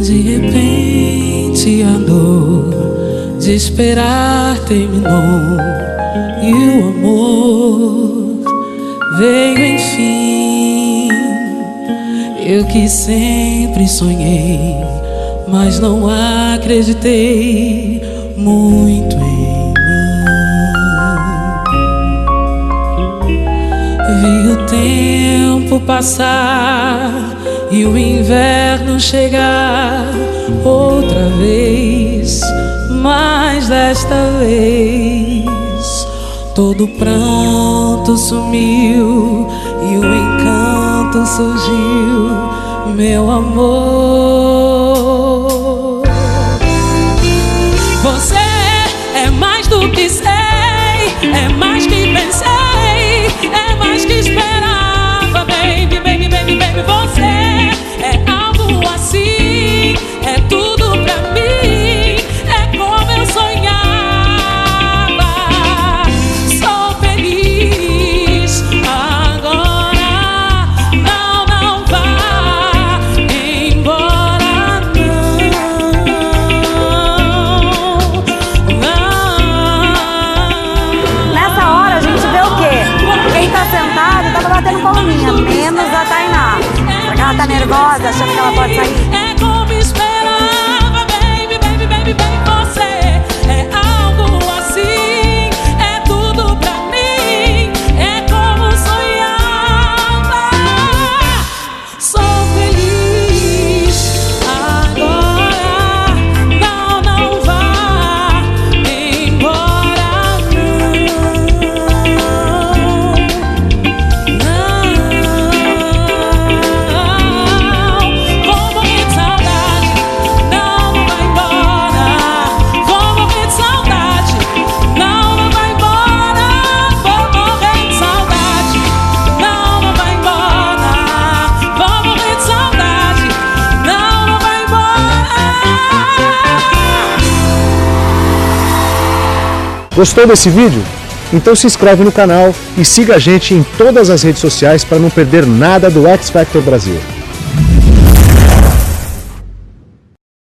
De repente a dor de esperar terminou e o amor veio enfim. Eu que sempre sonhei, mas não acreditei muito em mim. Vi o tempo passar e o inverno chegar outra vez, mas desta vez todo pranto sumiu e o encanto surgiu, meu amor. Você é mais do que sei, é mais que pensei, é mais que esperava, baby, baby, baby, baby. Você é algo assim, é tudo pra mim, é como eu sonhava. Sou feliz agora, não, não vá embora, não. Nessa hora a gente vê o quê? Quem tá sentado tava batendo palminha, menos a Tainá. Porque ela tá nervosa, achando que ela pode sair. É como esperava, baby, baby, baby, baby. Você é algo assim, é tudo pra mim, é como sonhava. Sou feliz agora, não, não vá embora, Gostou desse vídeo? Então se inscreve no canal e siga a gente em todas as redes sociais para não perder nada do X Factor Brasil.